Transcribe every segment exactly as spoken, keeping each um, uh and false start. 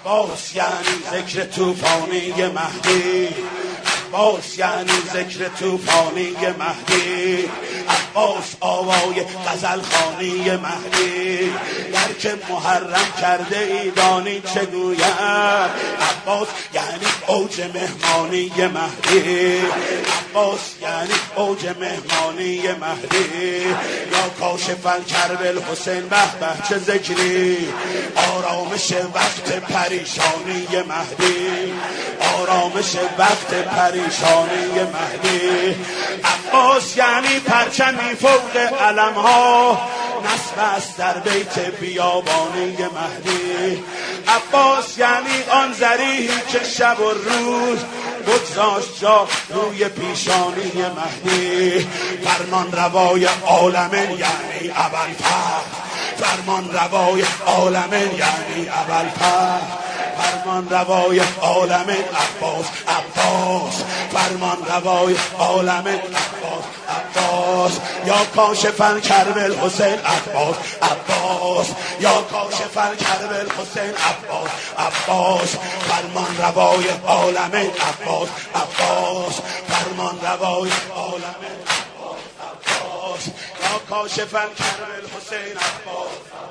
عباس یعنی ذکر طوفانی مهدی، عباس یعنی ذکر طوفانی مهدی، عباس آوای غزل خوانی مهدی. در که محرم کرده ای دانی چه گوید، عباس یعنی اوج مهمانی مهدی، عباس یعنی اوج مهمانی مهدی. یا کاشف الکرب الحسین به به چه ذکری، آرامش وقت پریشانی مهدی، آرامش وقت پریشانی مهدی. عباس یعنی پرچمی فوق علم ها، نصب است در بیت بیابانی مهدی. عباس یعنی آن ذریحی که شب و روز بگذاشت جا روی پیشانی مهدی. فرمان روای عالمین یعنی ابوالفضل، فرمان روای عالمین یعنی ابوالفضل، فرمان روای عالمین عباس عباس، فرمان روای عالمین عباس عباس. یا کاشف الکرب الحسین عباس عباس، یا کاشف الکرب الحسین عباس عباس، فرمان روای عالمین عباس عباس، فرمان روای عالمین عباس عباس. یا کاشف الکرب الحسین عباس.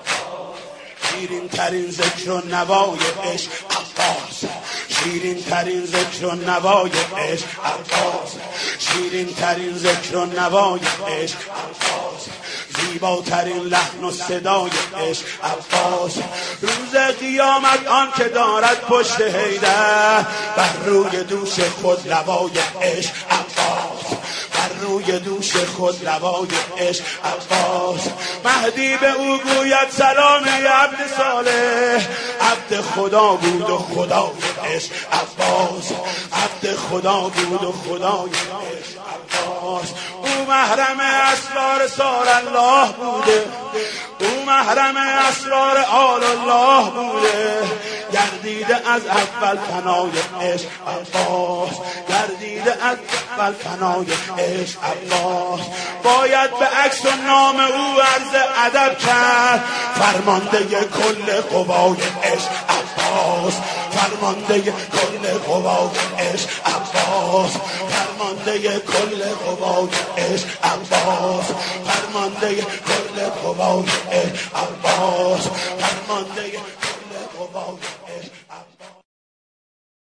شیرین ترین ذکر و نوای عشق عباس، شیرین ترین ذکر و نوای عشق عباس، شیرین ترین ذکر و نوای عشق عباس، زیباترین لحن و صدای عشق عباس. روز قیامت آن که دارد پشت حیدر، بر روی دوش خود لوای عشق عباس، بر روی دوش خود لوای عشق عباس. مهدی به او گوید سلام ای عبد صالح، عبد خدا بود و خدای عشق عباس، عبد خدا بود و خدای عشق عباس. او محرم اسرار سار الله بوده، او محرم اسرار آل الله بوده. گردیده از اول فنای عشق عباس، گردیده از اول فنای عشق عباس. باید به عکس و نام او عرض ادب کرد، فرمانده کل قوای عشق عباس، فرمانده کل قوای عشق عباس، فرمانده کل قوای عشق عباس، فرمانده کل قوای عشق عباس، فرمانده کل قوای